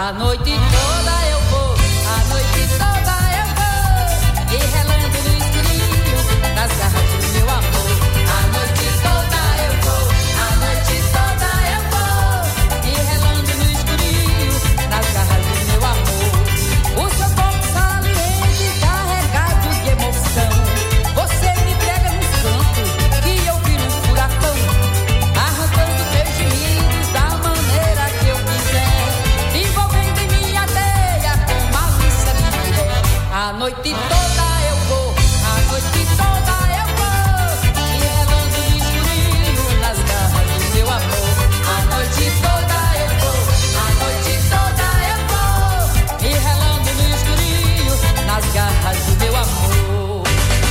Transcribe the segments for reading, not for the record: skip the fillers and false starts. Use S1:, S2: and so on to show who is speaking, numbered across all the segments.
S1: A noite toda eu vou, a noite toda eu vou, e relando no escurinho, nas garras do meu amor. A noite toda eu vou, a noite toda eu vou, e relando no escurinho, nas garras do meu amor. O seu corpo saliente, carregado de emoção, você me pega no canto, que eu viro um furacão, arrancando meus gemidos da maneira que eu quiser, envolvendo em minha teia com malícia de mulher. A noite toda eu vou, a noite toda eu vou, e relando no escurinho, nas garras do meu amor. A noite toda eu vou, a noite toda eu vou, e relando no escurinho, nas garras do meu amor.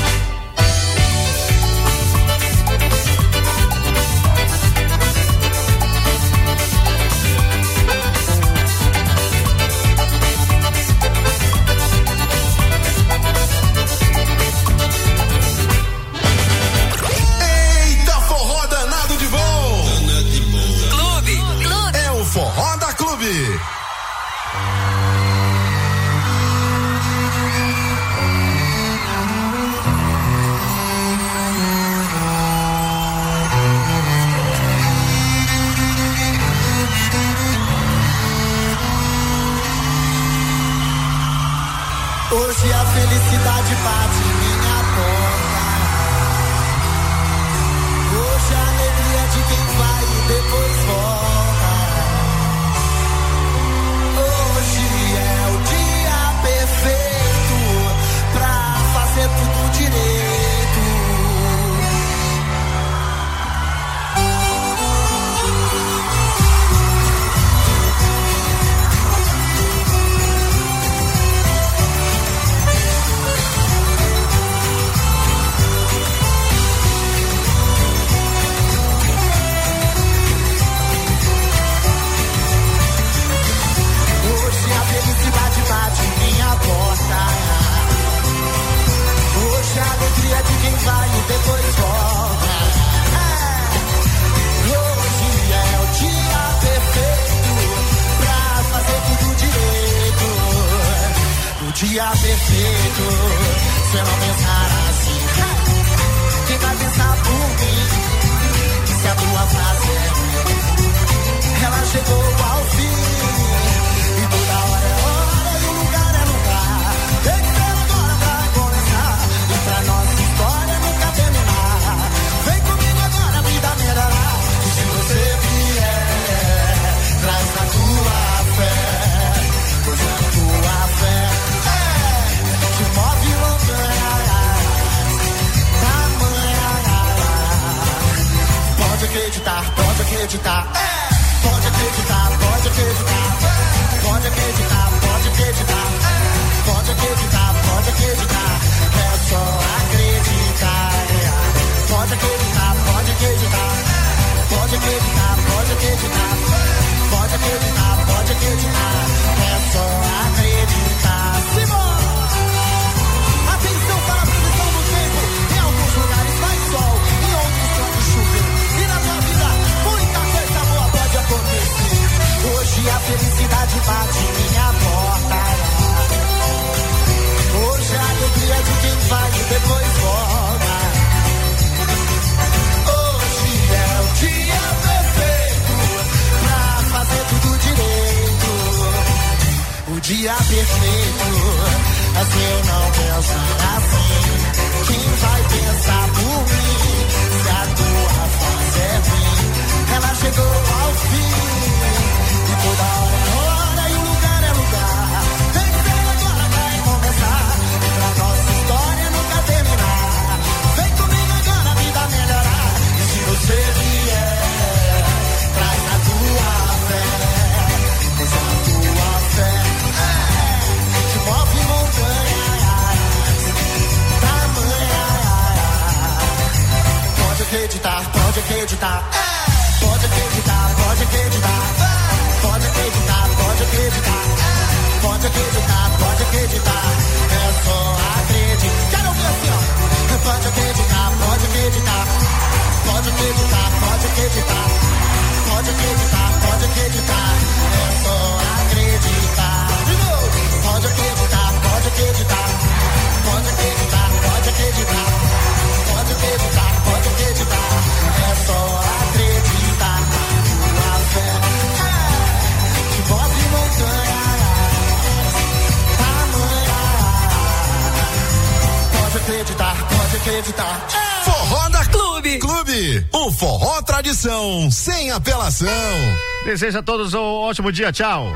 S2: Eita, forró danado de bom!
S3: Clube.
S2: É o Forró da Clube.
S4: Hoje a felicidade bate minha porta. Hoje a alegria de quem vai e depois volta. Hoje é o dia perfeito pra fazer tudo direito. Hoje a felicidade bate minha porta. Hoje a alegria de quem vai e depois volta. Hoje é o dia perfeito pra fazer tudo direito. O dia perfeito, se eu não pensar assim, quem vai pensar por mim? Se a tua frase é ruim, ela chegou ao fim. E toda hora é hora e o lugar é lugar. Tem que ser agora pra começar e pra nossa história nunca terminar. Vem comigo agora, vida melhorar. E se você vier, traz a tua fé, pois a tua fé que move montanhas, tamanha. Pode acreditar, pode acreditar. Pode acreditar, pode acreditar. Pode acreditar, pode acreditar. Pode acreditar, pode acreditar. É só acreditar. Pode acreditar, pode acreditar. Pode acreditar, pode acreditar. Pode acreditar, pode acreditar. É só acreditar. Simão! Atenção para a previsão do tempo. Em alguns lugares faz sol, em outros pode chover. E na tua vida, muita coisa boa pode acontecer. Hoje a felicidade bate minha porta. Hoje a alegria de quem vai e depois volta. Hoje é o dia perfeito pra fazer tudo direito. O dia perfeito é se eu não pensar assim. Quem vai pensar por mim? Se a tua fase é ruim, ela chegou ao fim. E toda hora é hora e o lugar é lugar. Tem que ser agora pra começar e pra nossa história nunca terminar. Vem comigo agora, a vida melhorar. E se você vier, traz a tua fé, pois a tua fé que move montanhas, tamanha. Pode acreditar, pode acreditar. Pode acreditar, pode acreditar. Pode acreditar. Pode acreditar.
S2: Forró da Clube. O forró tradição, sem apelação.
S5: Desejo a todos um ótimo dia, tchau.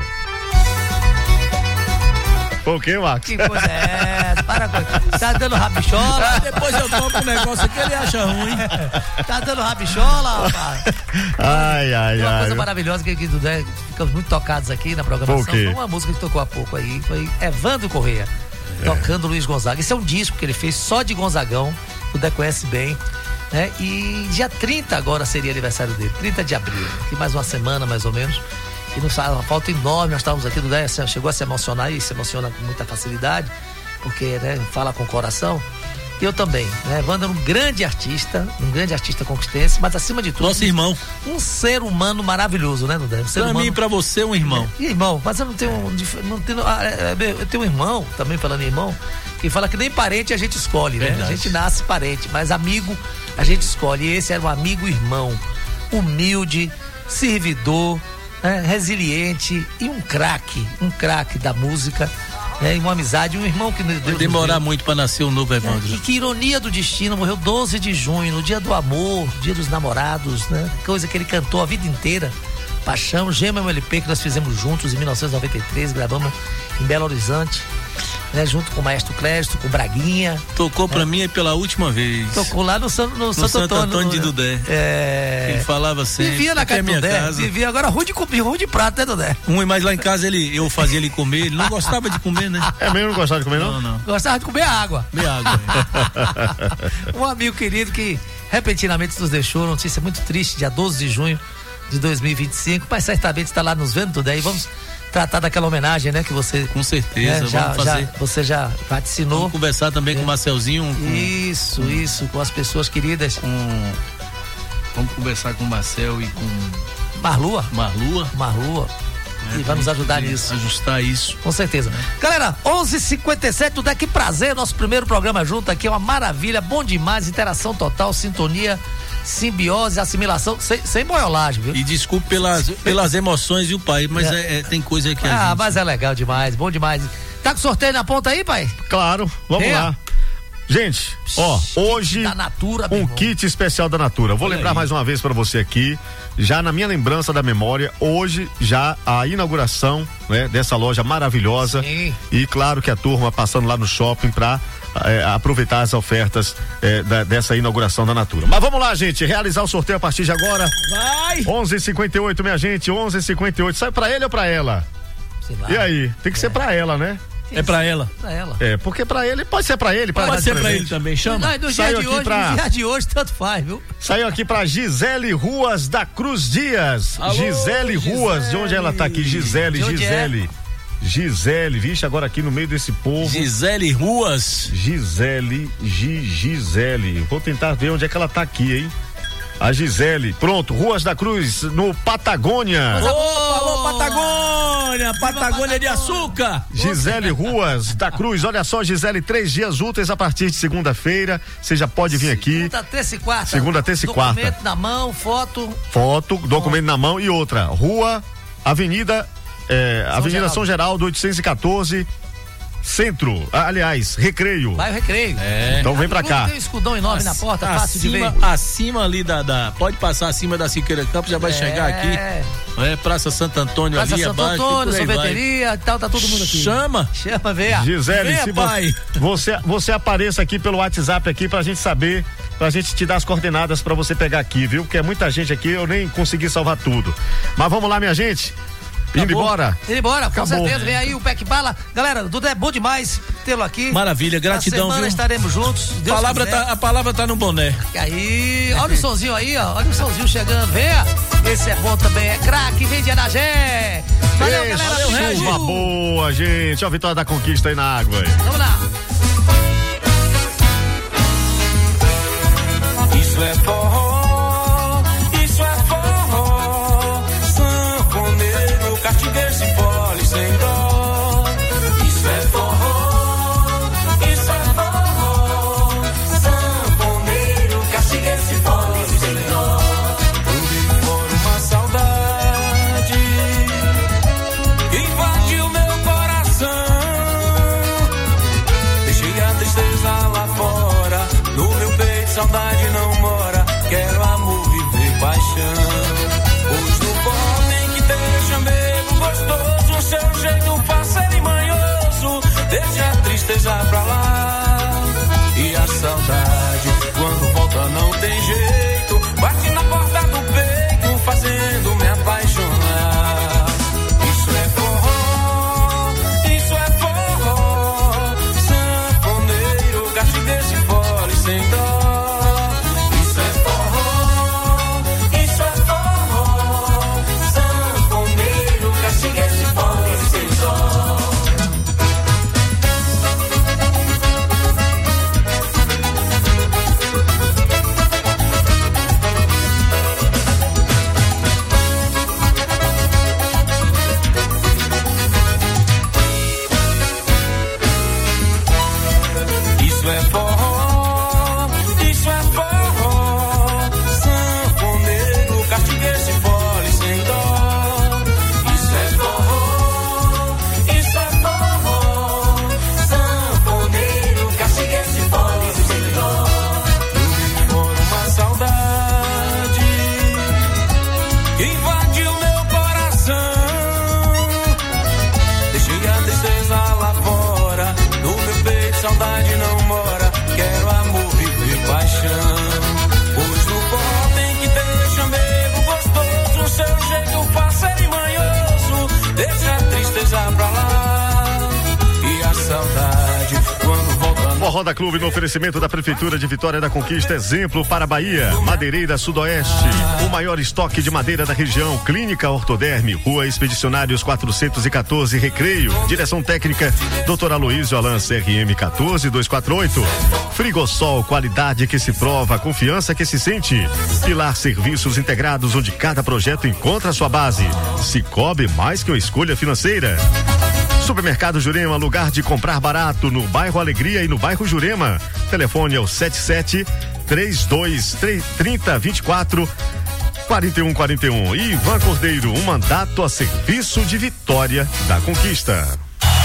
S5: O que, Marcos?
S6: Que coisa é essa? Para com isso. Tá dando rabichola?
S7: Depois eu toco um negócio que ele acha ruim.
S6: Tá dando rabichola, rapaz? Uma coisa maravilhosa que ficamos muito tocados aqui na programação. Foi uma música que tocou há pouco aí. Foi Evandro Correia. Tocando Luiz Gonzaga. Esse é um disco que ele fez só de Gonzagão, o Dé conhece bem, né? E dia 30 agora seria aniversário dele, 30 de abril, aqui mais uma semana mais ou menos, e nos faz uma falta enorme. Nós estávamos aqui, o Dé chegou a se emocionar e se emociona com muita facilidade, porque, né, fala com o coração. Eu também, né? Evandro é um grande artista conquistense, mas acima de tudo...
S7: Nosso irmão.
S6: Um ser humano maravilhoso, né, Dudé?
S7: Pra mim e pra você, um irmão.
S6: Irmão, mas eu não tenho... eu tenho um irmão, também falando em irmão, que fala que nem parente a gente escolhe, né? A gente nasce parente, mas amigo a gente escolhe. E esse era um amigo irmão, humilde, servidor, né? Resiliente e um craque da música. E uma amizade, um irmão que Deus
S7: vai demorar muito para nascer um novo Evandro.
S6: E que ironia do destino, morreu 12 de junho, no dia do amor, dia dos namorados, né? Coisa que ele cantou a vida inteira. Paixão, Gema MLP, que nós fizemos juntos em 1993, gravamos em Belo Horizonte, né? Junto com o Maestro Clésto, com o Braguinha.
S7: Tocou pra mim pela última vez.
S6: Tocou lá no Santo Antônio
S7: de Dudé. Ele falava sempre.
S6: Vivia na casa do Dudé. Vivia agora ruim de prato, né, Dudé?
S7: Mas lá em casa eu fazia ele comer, ele não gostava de comer, né?
S5: É mesmo, não gostava de comer, não?
S7: Não.
S6: Gostava de comer água.
S7: É.
S6: Um amigo querido que repentinamente nos deixou, notícia muito triste, dia 12 de junho de 2025, mas certamente está lá nos vendo, Dudé, e vamos tratar daquela homenagem, né, que você...
S7: Com certeza, vamos fazer.
S6: Você já vaticinou.
S7: Vamos conversar também com o Marcelzinho.
S6: Isso, com as pessoas queridas.
S7: Vamos conversar com o Marcel e com...
S6: Marlua. E vai nos ajudar nisso.
S7: Ajustar isso.
S6: Com certeza. Galera, 11h57, Dudé, que prazer, nosso primeiro programa junto aqui, é uma maravilha, bom demais, interação total, sintonia, simbiose, assimilação, sem boiolagem, viu?
S7: E desculpe pelas emoções, viu, pai? Mas tem coisa que a gente...
S6: mas é legal demais, bom demais. Tá com sorteio na ponta aí, pai?
S5: Claro, vamos lá. Gente, hoje
S6: da Natura,
S5: um kit especial da Natura. Vou lembrar mais uma vez para você aqui, já na minha lembrança da memória, hoje já a inauguração, né, dessa loja maravilhosa.
S6: Sim.
S5: E claro que a turma passando lá no shopping para aproveitar as ofertas dessa inauguração da Natura. Mas vamos lá, gente, realizar o sorteio a partir de agora.
S7: Vai!
S5: 11h58, minha gente, 11h58. Sai pra ele ou pra ela? E aí? Tem que ser pra ela, né?
S7: É pra ela.
S5: Porque pra ele, pode ser pra ele.
S7: Pode ser pra ele também, chama.
S6: No dia de hoje, tanto faz, viu?
S5: Saiu aqui pra Gisele Ruas da Cruz Dias. Alô, Gisele Ruas, de onde ela tá aqui? Gisele. Gisele, vixe, agora aqui no meio desse povo.
S7: Gisele Ruas.
S5: Gisele. Vou tentar ver onde é que ela tá aqui, hein? A Gisele, pronto, Ruas da Cruz, no Patagônia.
S7: Alô, Patagônia, Patagônia de açúcar.
S5: Gisele Ruas da Cruz, olha só, Gisele, 3 dias úteis a partir de segunda-feira, você já pode vir aqui.
S6: Segunda, terça e quarta.
S5: Segunda, terça e quarta.
S6: Documento na mão, foto,
S5: documento na mão e outra, Avenida São Geraldo, 814, Centro, aliás, Recreio.
S6: Vai o Recreio.
S5: Então vem pra cá.
S6: Tem um escudão enorme na porta, fácil de ver.
S7: Acima ali pode passar acima da Siqueira Campos, já vai chegar aqui. Praça Santo Antônio ali abaixo.
S6: Praça Santo Antônio, sorveteria e tal, tá todo mundo aqui.
S7: Chama,
S6: venha.
S5: Gisele,
S7: venha, pai.
S5: Você apareça aqui pelo WhatsApp aqui pra gente saber, pra gente te dar as coordenadas pra você pegar aqui, viu? Porque é muita gente aqui, eu nem consegui salvar tudo. Mas vamos lá, minha gente. Indo embora,
S6: com certeza, vem aí o Pack Bala. Galera, Dudu, é bom demais tê-lo aqui.
S7: Maravilha, gratidão,
S6: semana
S7: viu?
S6: Estaremos juntos.
S7: A palavra tá no boné.
S6: E aí, olha o somzinho aí, ó. Olha o somzinho chegando, venha. Esse é bom também, é craque, vem de Anagé. Valeu, galera.
S5: Valeu, chuva boa, gente. Ó, a vitória da conquista aí na água. Aí.
S6: Vamos lá.
S4: Isso é forró, isso é forró. Sanfoneiro, castigueiro, se fole sem dó. Isso é forró, isso é forró. Sanfoneiro, castigueiro, se fole sem dó. Tudo for uma saudade que vai
S8: saudade não mora. Quero amor, viver paixão. Pois no forró tem que ter chamego gostoso. Seu jeito parceiro e manhoso. Deixa a tristeza pra lá. E a saudade, quando volta não tem jeito. Bate na porta do peito, fazendo me apaixonar. Isso é forró, isso é forró. Sanfoneiro, castiga esse fole sem dó. Isso é forró, isso é forró. Sanfoneiro, castiga esse fole sem dó. Isso é forró, isso é forró. Sanfoneiro, castiga esse fole sem dó. Isso é forró, isso é forró. Sanfoneiro, castiga esse fole sem dó. Tudo for uma saudade invadiu meu coração. Deixei a tristeza lá fora. No meu peito saudade não mora. Quero amor, viver paixão. Pois no forró tem que ter chamego gostoso. Seu jeito parceiro e manhoso. Deixa a tristeza pra lá. E a saudade, quando volta não.
S5: Forró da Clube no oferecimento da Prefeitura de Vitória da Conquista, exemplo para a Bahia. Madeireira Sudoeste, o maior estoque de madeira da região. Clínica Ortoderme, Rua Expedicionários 414, Recreio. Direção técnica, Dr. Aloísio Alan, CRM 14248. Frigosol, qualidade que se prova, confiança que se sente. Pilar Serviços Integrados, onde cada projeto encontra a sua base. Cicobi, mais que uma escolha financeira. Supermercado Jurema, lugar de comprar barato, no bairro Alegria e no bairro Jurema. Telefone é o 77-32-30-24-4141. Ivan Cordeiro, um mandato a serviço de Vitória da Conquista.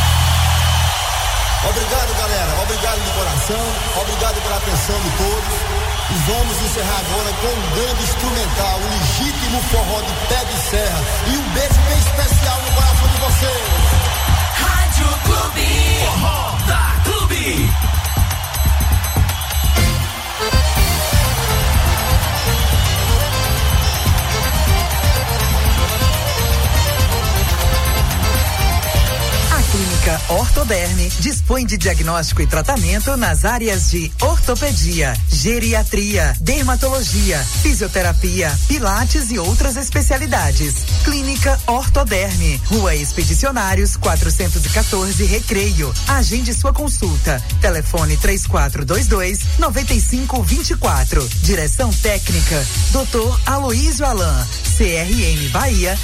S9: Obrigado, galera. Obrigado de coração. Obrigado pela atenção de todos. E vamos encerrar agora com um grande instrumental, um legítimo forró de pé de serra. E um beijo bem especial no coração de vocês.
S10: Rádio Clube. Forró da Clube.
S11: Clínica Ortoderme dispõe de diagnóstico e tratamento nas áreas de ortopedia, geriatria, dermatologia, fisioterapia, pilates e outras especialidades. Clínica Ortoderme, Rua Expedicionários 414, Recreio. Agende sua consulta. Telefone 3422-9524. Direção técnica, Dr. Aloísio Alan, CRM Bahia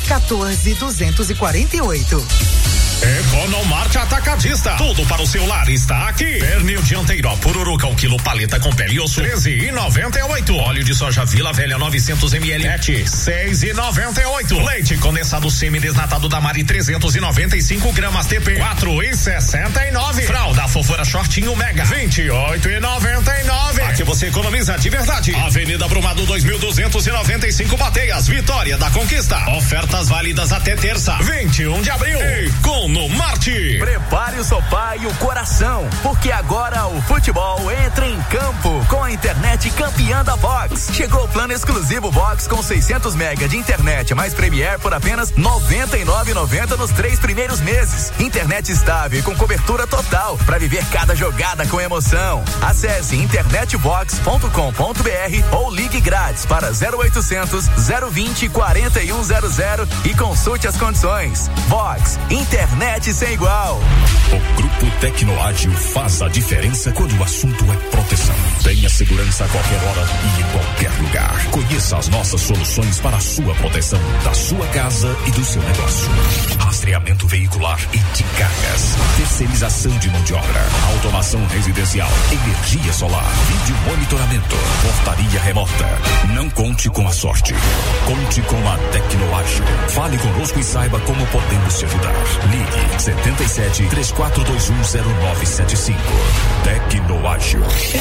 S11: 14248.
S12: Economarte Atacadista. Tudo para o seu lar está aqui. Pernil dianteiro, pururuca, o quilo paleta com pele e osso, 13,98. Óleo de soja Vila Velha 900 ml, 6,98. Leite condensado semi-desnatado da Mari 395 gramas TP, 4,69. Fralda Fofura Shortinho Mega, 28,99. Aqui você economiza de verdade. Avenida Brumado 2295 Bateias, Vitória da Conquista. Ofertas válidas até terça, 21 de abril. Economarte.
S13: Prepare o sofá e o coração, porque agora o futebol entra em campo com a internet campeã da Vox. Chegou o plano exclusivo Vox com 600 mega de internet mais Premier por apenas R$ 99,90 nos 3 primeiros meses. Internet estável e com cobertura total para viver cada jogada com emoção. Acesse internetvox.com.br ou ligue grátis para 0800 020 4100 e consulte as condições. Vox, internet sem igual.
S14: O Grupo Tecnoágil faz a diferença quando o assunto é proteção. Tenha segurança a qualquer hora e em qualquer lugar. Conheça as nossas soluções para a sua proteção, da sua casa e do seu negócio. Rastreamento veicular e de cargas, terceirização de mão de obra, automação residencial, energia solar, vídeo monitoramento, portaria remota. Não conte com a sorte. Conte com a Tecnoágil. Fale conosco e saiba como podemos te ajudar. Ligue 77 34210975. Tecnoágil. É o futuro.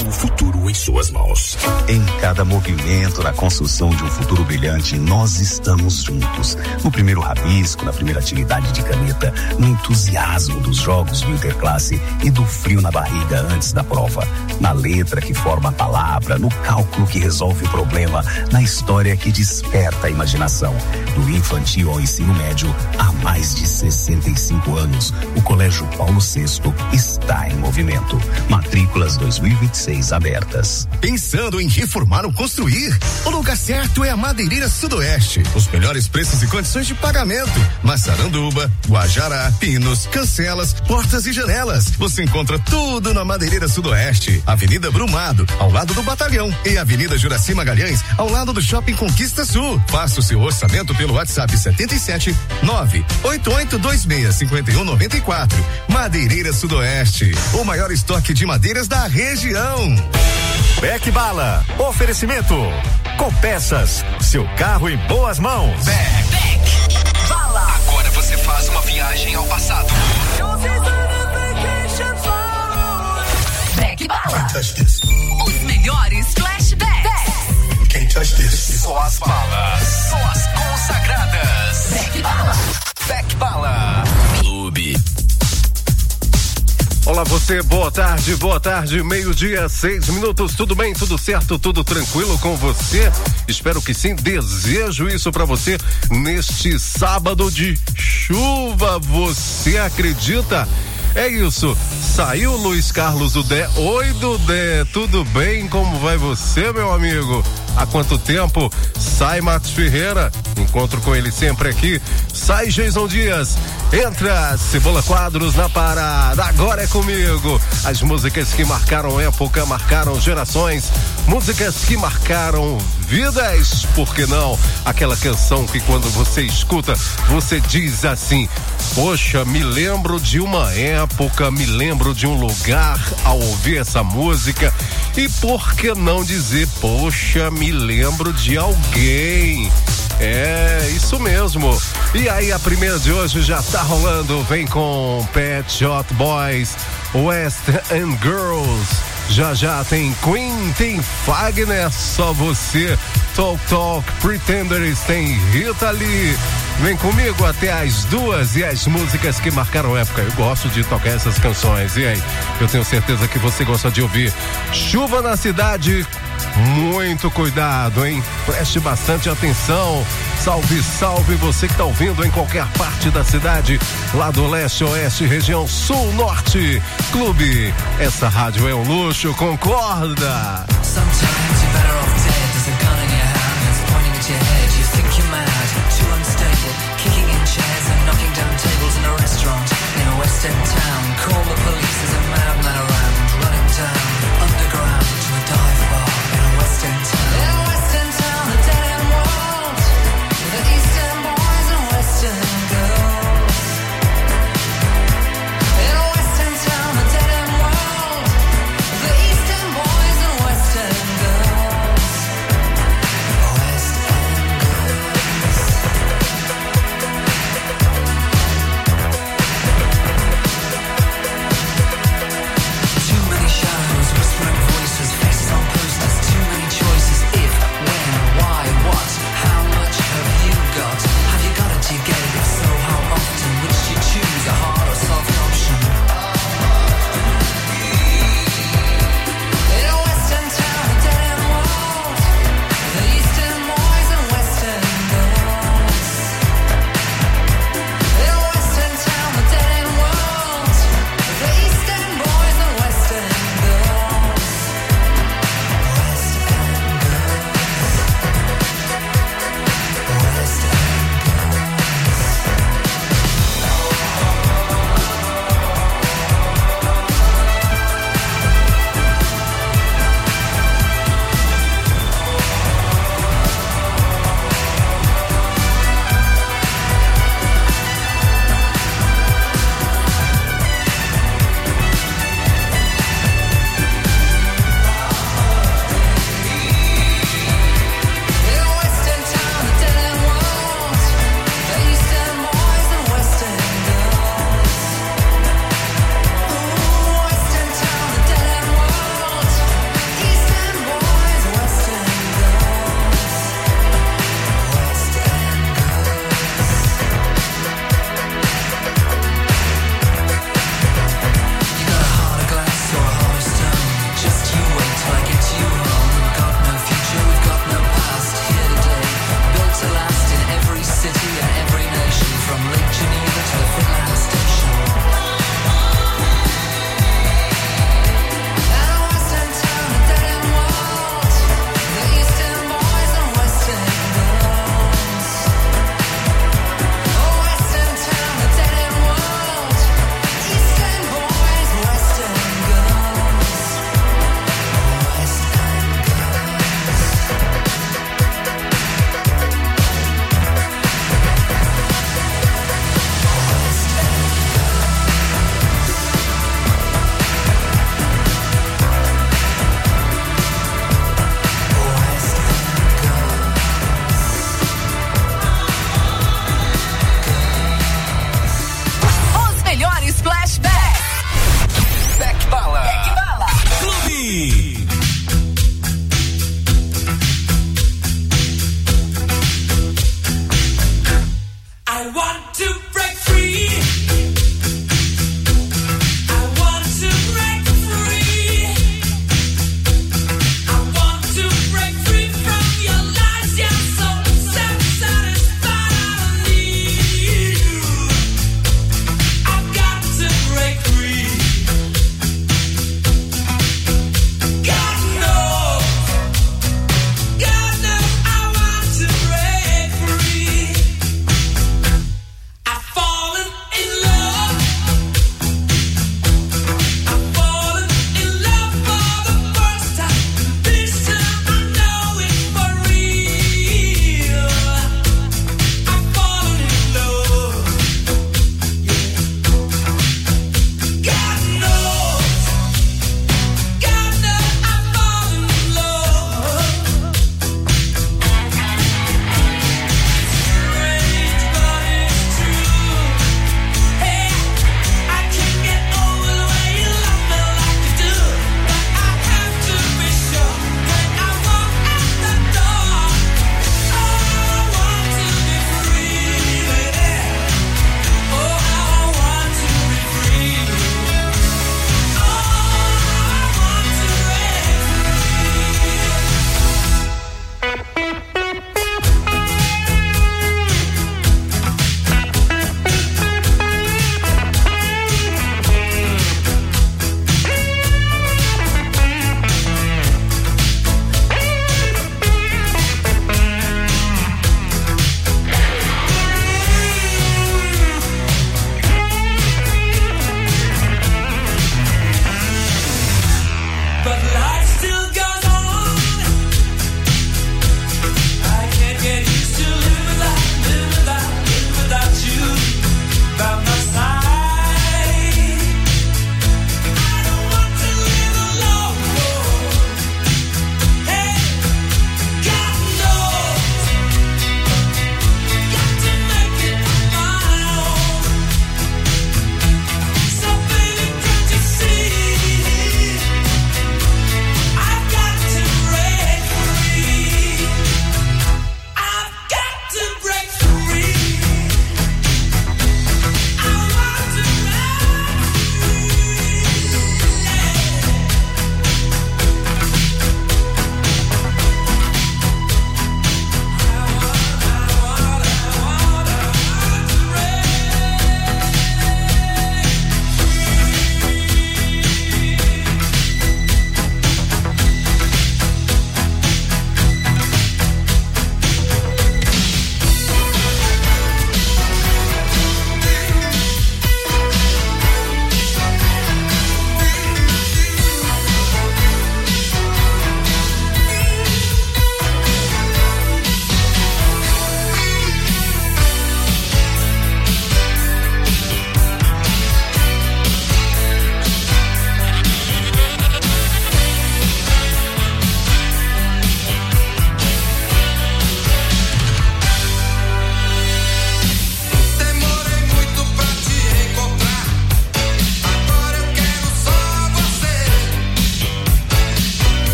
S14: futuro em suas mãos.
S15: Em cada movimento na construção de um futuro brilhante, nós estamos juntos. No primeiro rabisco, na primeira atividade de caneta, no entusiasmo dos jogos do Interclasse e do frio na barriga antes da prova. Na letra que forma a palavra, no cálculo que resolve o problema, na história que desperta a imaginação. Do infantil ao ensino médio, há mais de 65 anos, o Colégio Paulo VI está em movimento. Matrículas 2026 abertas.
S2: Pensando em reformar ou construir? O lugar certo é a Madeireira Sudoeste. Os melhores preços e condições de pagamento. Massaranduba, Guajará, pinos, cancelas, portas e janelas. Você encontra tudo na Madeireira Sudoeste. Avenida Brumado, ao lado do Batalhão, e Avenida Juraci Magalhães, ao lado do Shopping Conquista Sul. Faça o seu orçamento pelo WhatsApp 77 98826 5194. Madeireira Sudoeste, o maior estoque de madeiras da região.
S5: Beck Bala, oferecimento Copeças, seu carro em boas mãos.
S10: Beck Bala. Agora você faz uma viagem ao passado. Beck Bala. Os melhores flashbacks.
S2: Can't touch this.
S10: Só as balas, só as consagradas. Beck Bala. Beck Bala. Clube.
S16: Olá você, boa tarde, 12:06, tudo bem, tudo certo, tudo tranquilo com você? Espero que sim, desejo isso pra você neste sábado de chuva, você acredita? É isso, saiu Luiz Carlos do Dé. Oi, Dudé, tudo bem? Como vai você, meu amigo? Há quanto tempo? Sai Marcos Ferreira, encontro com ele sempre aqui. Sai Jason Dias, entra Cebola Quadros na parada, agora é comigo. As músicas que marcaram época, marcaram gerações, músicas que marcaram vidas, por que não? Aquela canção que quando você escuta, você diz assim: poxa, me lembro de uma época, me lembro de um lugar ao ouvir essa música. E por que não dizer, poxa, me lembro de alguém? É, isso mesmo. E aí, a primeira de hoje já tá rolando. Vem com Pet Shop Boys, West End Girls. Já tem Queen, tem Fagner, Só Você, Talk, Pretenders, tem Rita Lee. Vem comigo até as 2 e as músicas que marcaram época. Eu gosto de tocar essas canções. E aí, eu tenho certeza que você gosta de ouvir. Chuva na cidade, muito cuidado, hein? Preste bastante atenção. Salve, salve você que tá ouvindo em qualquer parte da cidade, lá do leste, oeste, região sul, norte. Clube, essa rádio é um luxo, concorda?
S17: Sometimes you're better off dead. There's a gun in your hand that's pointing at your head. You think you're mad, too unstable, kicking in chairs and knocking down tables in a restaurant in a West End town. Call the police, there's a madman around, running down underground to a dive bar in a West End town. In a West End town, a dead end world, the East End boys and West End girls. In a West End town, a dead end world, the East End boys and West End girls.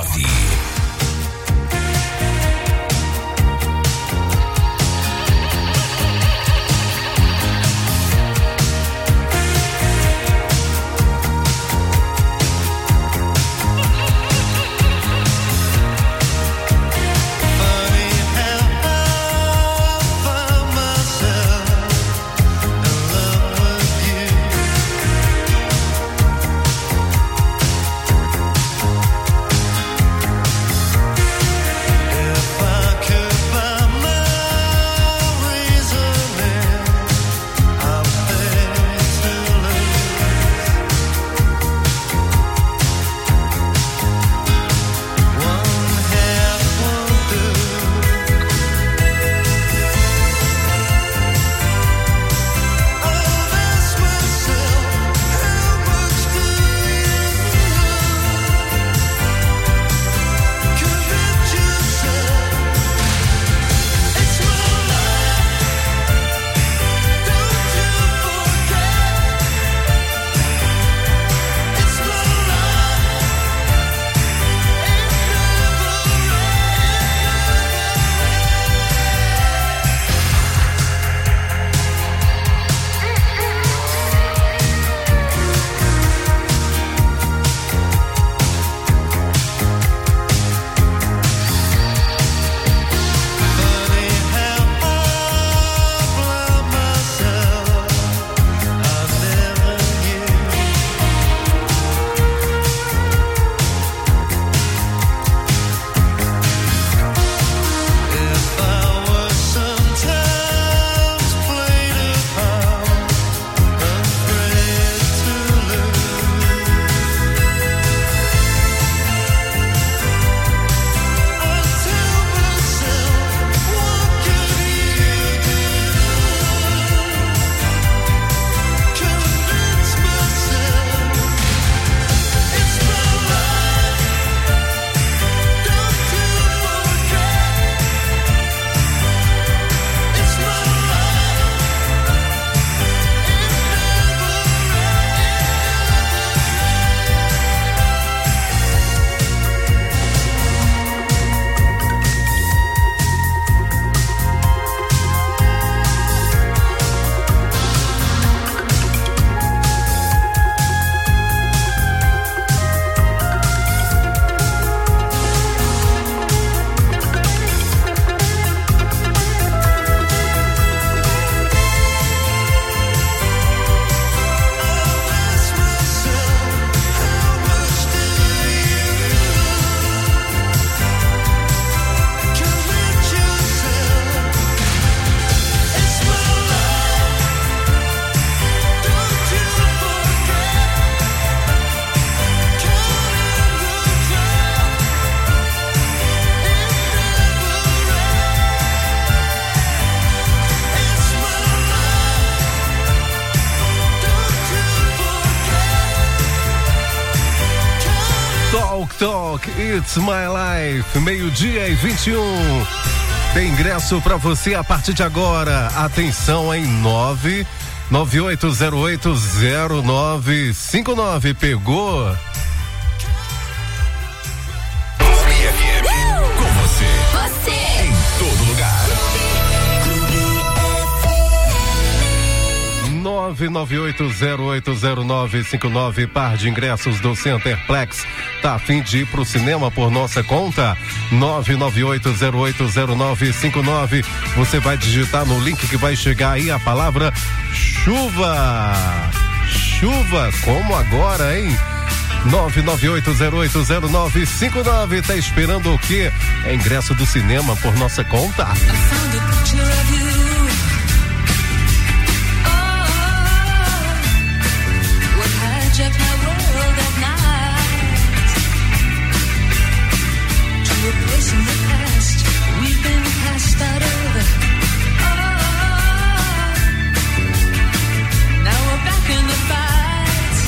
S16: Talk, It's My Life, 12:21. Tem ingresso pra você a partir de agora. Atenção em 998080959. Pegou?
S10: Com você. Em todo lugar.
S16: 998080959. Par de ingressos do Centerplex. Tá a fim de ir pro cinema por nossa conta? 998080959. Você vai digitar no link que vai chegar aí a palavra chuva. Chuva, como agora, hein? 998080959. Tá esperando o quê? É ingresso do cinema por nossa conta.
S17: In the past, we've been passed out over. Now we're back in the fight.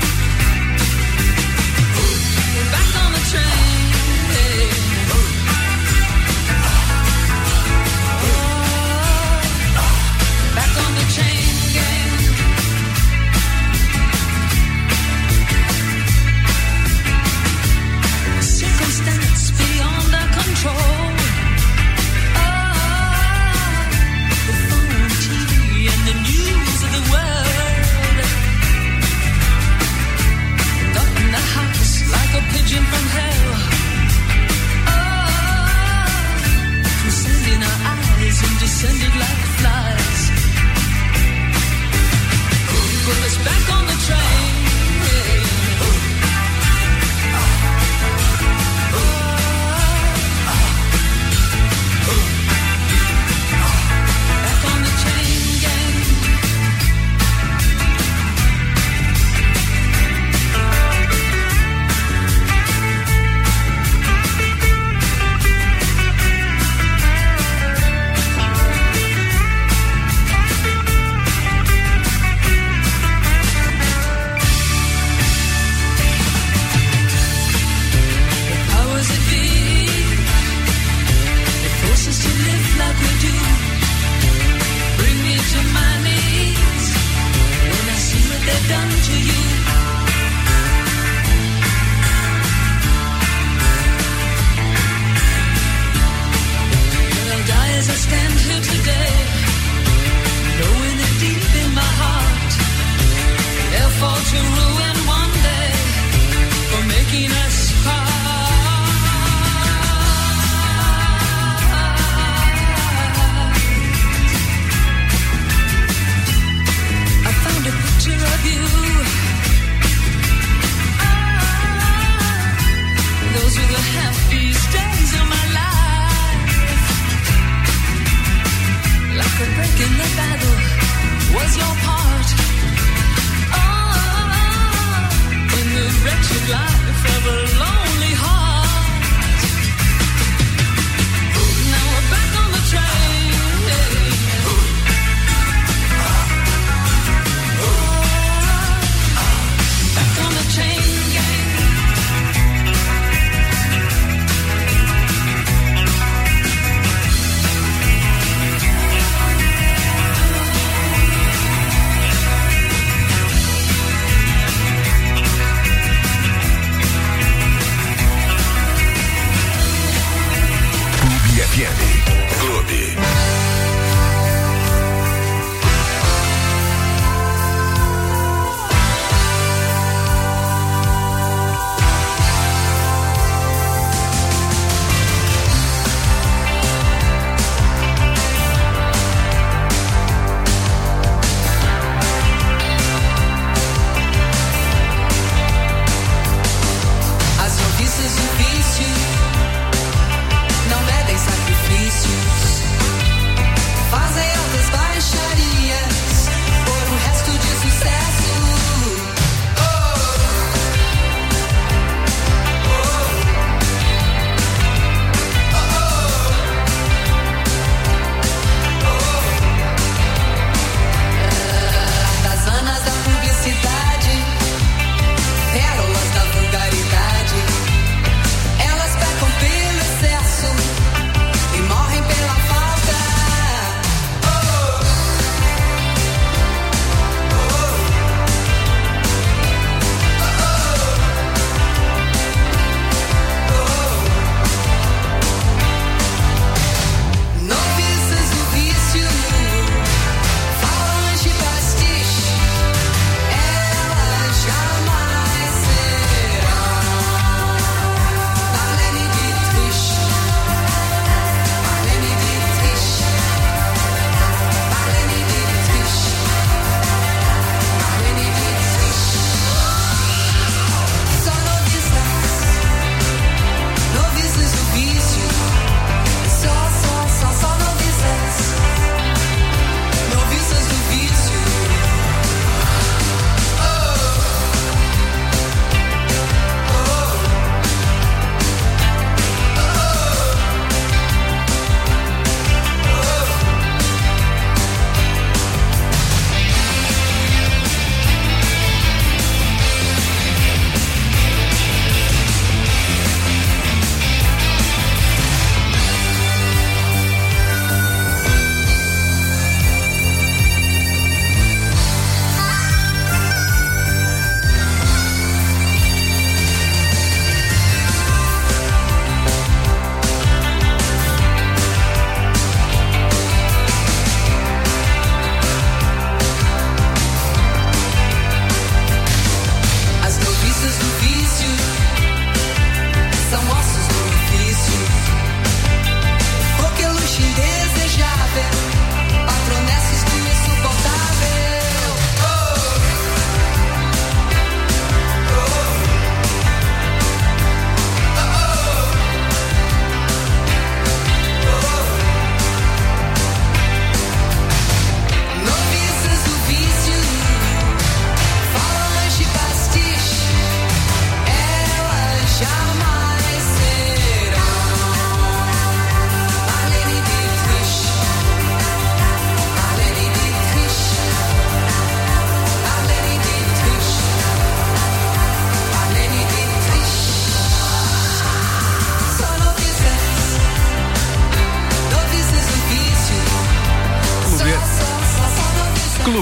S17: We're back on the train. Oh,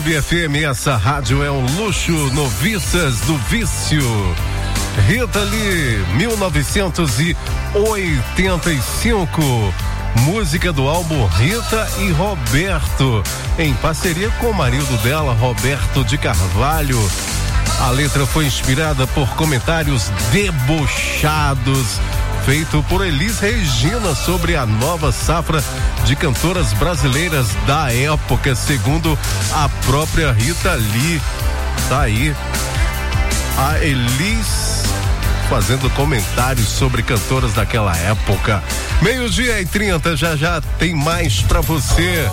S16: Clube FM, essa rádio é um luxo, Noviças do Vício. Rita Lee, 1985. Música do álbum Rita e Roberto, em parceria com o marido dela, Roberto de Carvalho. A letra foi inspirada por comentários debochados feito por Elis Regina sobre a nova safra de cantoras brasileiras da época, segundo a própria Rita Lee. Tá aí a Elis fazendo comentários sobre cantoras daquela época. 12:30, já tem mais pra você.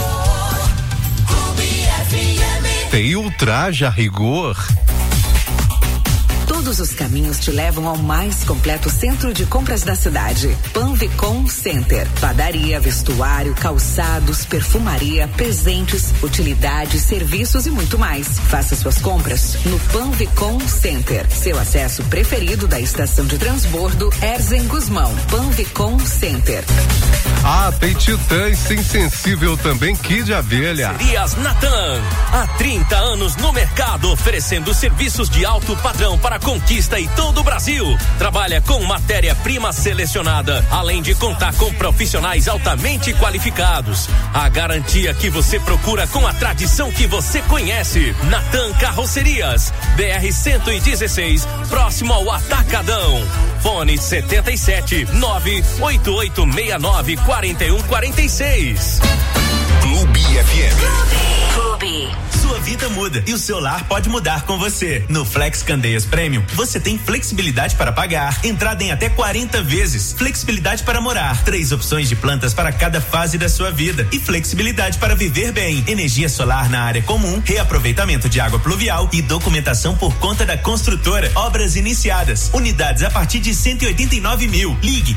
S16: Tem Ultraja Rigor.
S18: Todos os caminhos te levam ao mais completo centro de compras da cidade. Panvicom Center. Padaria, vestuário, calçados, perfumaria, presentes, utilidades, serviços e muito mais. Faça suas compras no Panvicom Center. Seu acesso preferido da estação de transbordo Erzen Guzmão. Panvicom Center.
S16: Ah, tem Titãs Insensível também, Kid Abelha.
S19: Serias Natan. Há 30 anos no mercado, oferecendo serviços de alto padrão para Conquista e todo o Brasil. Trabalha com matéria-prima selecionada, além de contar com profissionais altamente qualificados. A garantia que você procura com a tradição que você conhece. Natan Carrocerias, BR-116, próximo ao Atacadão. Fone 77 98869 4146.
S10: Clube FM.
S18: Clube.
S20: Sua vida muda e o seu lar pode mudar com você. No Flex Candeias Premium, você tem flexibilidade para pagar, entrada em até 40 vezes, flexibilidade para morar, 3 opções de plantas para cada fase da sua vida e flexibilidade para viver bem. Energia solar na área comum, reaproveitamento de água pluvial e documentação por conta da construtora. Obras iniciadas. Unidades a partir de 189 mil. Ligue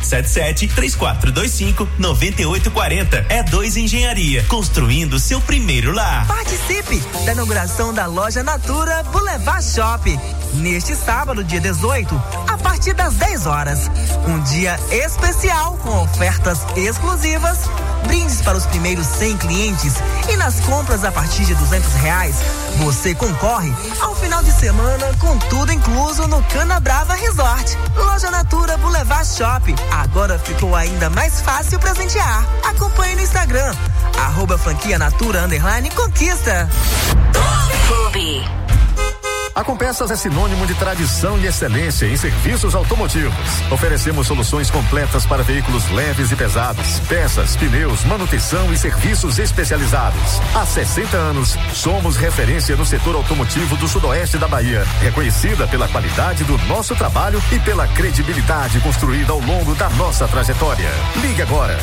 S20: 77-3425-9840. E2 Engenharia. Construindo seu primeiro lar.
S21: Participe da inauguração da loja Natura Boulevard Shop neste sábado, dia 18, a partir das 10 horas. Um dia especial com ofertas exclusivas, brindes para os primeiros 100 clientes e nas compras a partir de R$200 você concorre ao final de semana com tudo incluso no Cana Brava Resort. Loja Natura Boulevard Shop. Agora ficou ainda mais fácil presentear. Acompanhe no Instagram @franquia_natura_conquista.
S18: Clube.
S5: A Compessas é sinônimo de tradição e excelência em serviços automotivos. Oferecemos soluções completas para veículos leves e pesados, peças, pneus, manutenção e serviços especializados. Há 60 anos, somos referência no setor automotivo do sudoeste da Bahia, reconhecida pela qualidade do nosso trabalho e pela credibilidade construída ao longo da nossa trajetória. Ligue agora,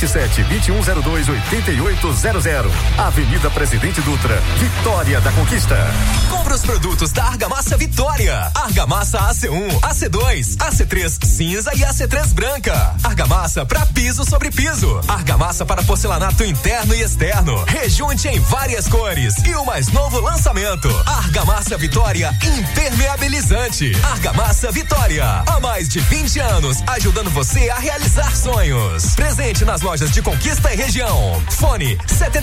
S5: 77-2102-8800. Avenida Presidente Dutra, Vitória da Conquista.
S13: Compre os produtos da Argamassa Vitória. Argamassa AC1, AC2, AC3 cinza e AC3 branca. Argamassa para piso sobre piso. Argamassa para porcelanato interno e externo. Rejunte em várias cores. E o mais novo lançamento, Argamassa Vitória Impermeabilizante. Argamassa Vitória, há mais de 20 anos, ajudando você a realizar sonhos. Presente nas lojas de Conquista e região. Fone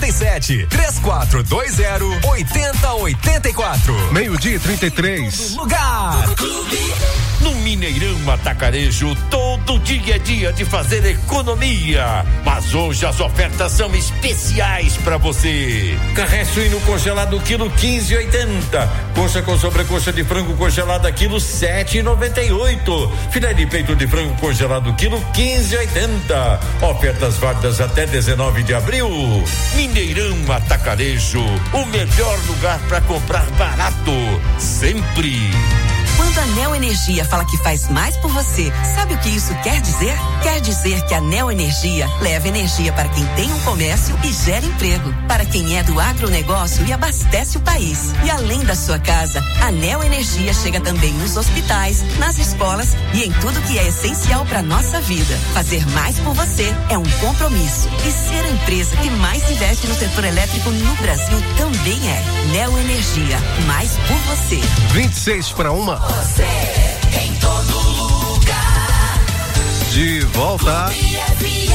S13: 77-3420-8084.
S16: 12:33.
S22: Lugar. No Mineirão Atacarejo, todo dia é dia de fazer economia. Mas hoje as ofertas são especiais para você. Carré suíno congelado quilo 15,80. Coxa com sobrecoxa de frango congelada quilo 7,98. Filé de peito de frango congelado quilo 15,80. Ofertas válidas até 19 de abril. Mineirão Atacarejo, o melhor lugar para comprar barato. Sempre.
S18: Quando a Neo Energia fala que faz mais por você, sabe o que isso quer dizer? Quer dizer que a Neo Energia leva energia para quem tem um comércio e gera emprego, para quem é do agronegócio e abastece o país. E além da sua casa, a Neo Energia chega também nos hospitais, nas escolas e em tudo que é essencial para nossa vida. Fazer mais por você é um compromisso. E ser a empresa que mais investe no setor elétrico no Brasil também é. Neo Energia, mais por você.
S16: 26:01.
S1: Você em todo lugar.
S16: De volta.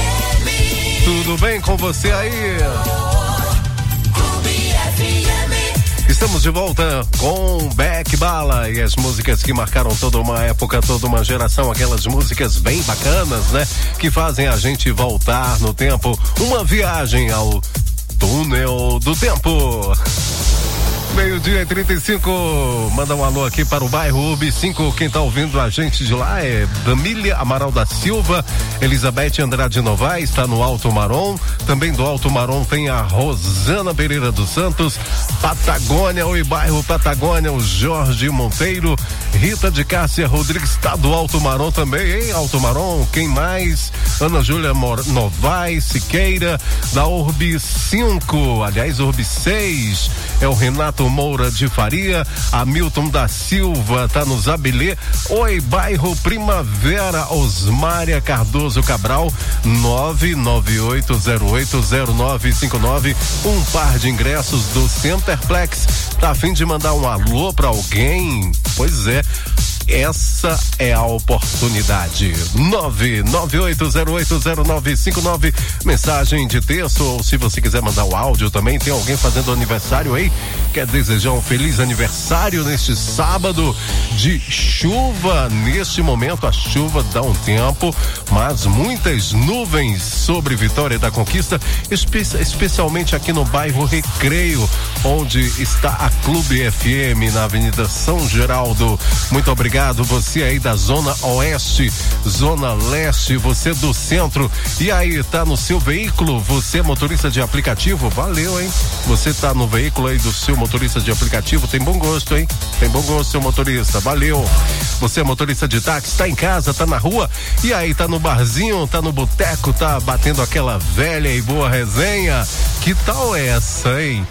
S16: Tudo bem com você aí?
S1: Clube FM.
S16: Estamos de volta com Beck Bala e as músicas que marcaram toda uma época, toda uma geração, aquelas músicas bem bacanas, né? Que fazem a gente voltar no tempo, uma viagem ao túnel do tempo. 12:35, manda um alô aqui para o bairro UB 5, quem tá ouvindo a gente de lá é Damília Amaral da Silva, Elizabeth Andrade Novaes, está no Alto Marom, também do Alto Marom tem a Rosana Pereira dos Santos, Patagônia, oi bairro Patagônia, o Jorge Monteiro, Rita de Cássia Rodrigues, está do Alto Marom também, hein, Alto Marom, quem mais? Ana Júlia Novaes, Siqueira, da Urb 5, aliás, Urb 6, é o Renato Moura de Faria, Hamilton da Silva tá no Zabilê, oi bairro Primavera, Osmária Cardoso Cabral, 998080959, um par de ingressos do Centerplex, tá a fim de mandar um alô pra alguém? Pois é, essa é a oportunidade. 998080959, mensagem de texto, ou se você quiser mandar o áudio também, tem alguém fazendo aniversário aí, quer desejar um feliz aniversário neste sábado de chuva. Neste momento a chuva dá um tempo, mas muitas nuvens sobre Vitória da Conquista, especialmente aqui no bairro Recreio, onde está a Clube FM na Avenida São Geraldo. Muito obrigado, você aí da Zona Oeste, Zona Leste, você do Centro, e aí, tá no seu veículo, você motorista de aplicativo, valeu, hein? Você tá no veículo aí do seu motorista de aplicativo, tem bom gosto, hein? Tem bom gosto, seu motorista, valeu. Você é motorista de táxi, tá em casa, tá na rua, e aí, tá no barzinho, tá no boteco, tá batendo aquela velha e boa resenha, que tal essa, hein?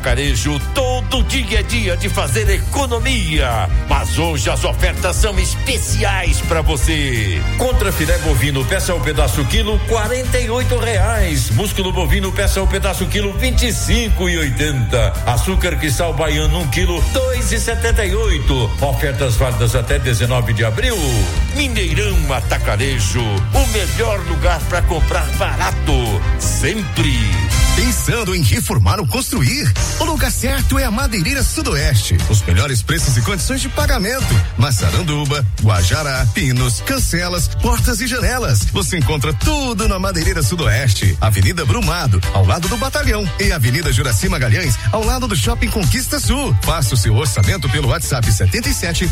S22: Atacarejo, todo dia é dia de fazer economia. Mas hoje as ofertas são especiais para você. Contra filé bovino, peça o pedaço quilo, R$48. Músculo bovino, peça o pedaço quilo, R$25,80. Açúcar cristal baiano, 1 quilo, R$2,78. Ofertas válidas até 19 de abril. Mineirão Atacarejo, o melhor lugar para comprar barato, sempre.
S2: Pensando em reformar ou construir? O lugar certo é a Madeireira Sudoeste. Os melhores preços e condições de pagamento. Massaranduba, Guajará, pinos, cancelas, portas e janelas. Você encontra tudo na Madeireira Sudoeste. Avenida Brumado, ao lado do Batalhão. E Avenida Juraci Magalhães, ao lado do Shopping Conquista Sul. Faça o seu orçamento pelo WhatsApp 77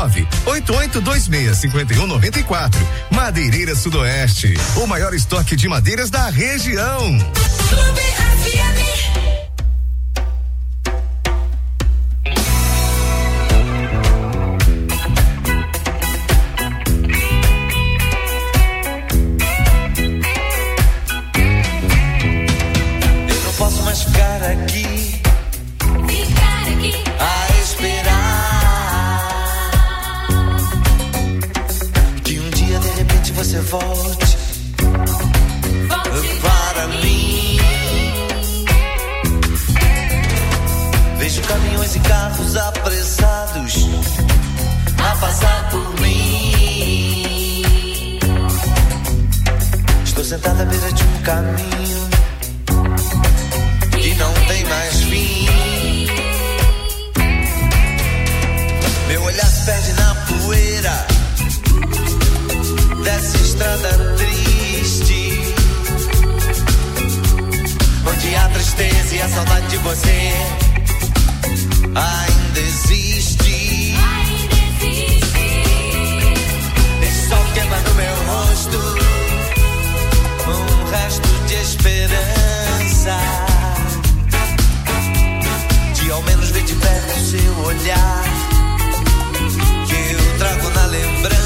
S2: 988265194. Madeireira Sudoeste. O maior estoque de madeiras da região.
S4: Eu não posso mais ficar aqui a esperar que um dia de repente você volte para mim. Vejo caminhões e carros apressados a passar por mim. Estou sentado à beira de um caminho que não tem mais fim. Meu olhar se perde na poeira dessa estrada triste, onde a tristeza e a saudade de você ainda existe. Esse sol queima no meu rosto um resto de esperança, de ao menos ver de perto o seu olhar que eu trago na lembrança.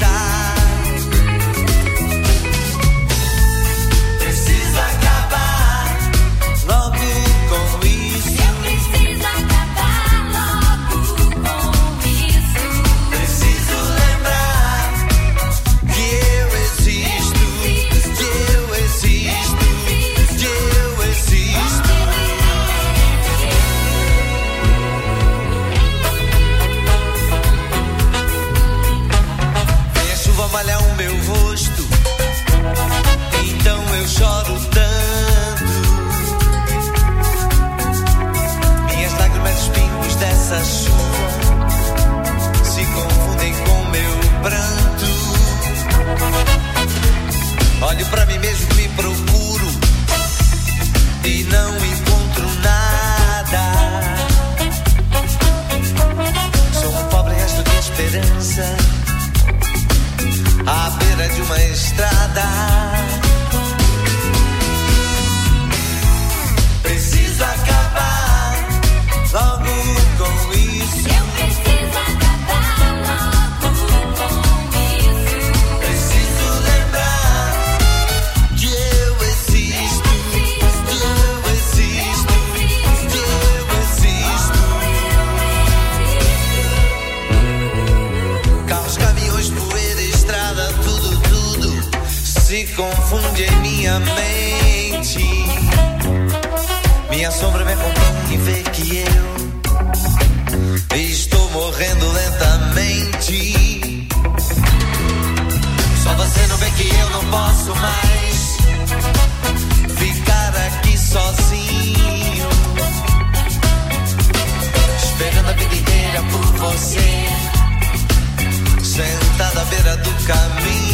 S4: Precisa acabar logo com isso. Eu preciso acabar logo com isso. Preciso lembrar que eu existo, que eu existo, que eu existo. Vem a chuva molhar o meu rosto, então eu choro tanto. Minhas lágrimas, os pingos dessa chuva se confundem com meu pranto. Olho pra mim mesmo, me procuro e não encontro nada. Sou um pobre resto de esperança à beira de uma estrada. Preciso acabar logo com isso. Eu preciso acabar logo com isso. Preciso lembrar que eu existo, que eu existo, que eu existo. Carros, caminhões, poeira, estrada, tudo se confunde em minha mente. Minha sombra me acompanha e vê que eu estou morrendo lentamente. Só você não vê que eu não posso mais ficar aqui sozinho, esperando a vida inteira por você, sentado à beira do caminho.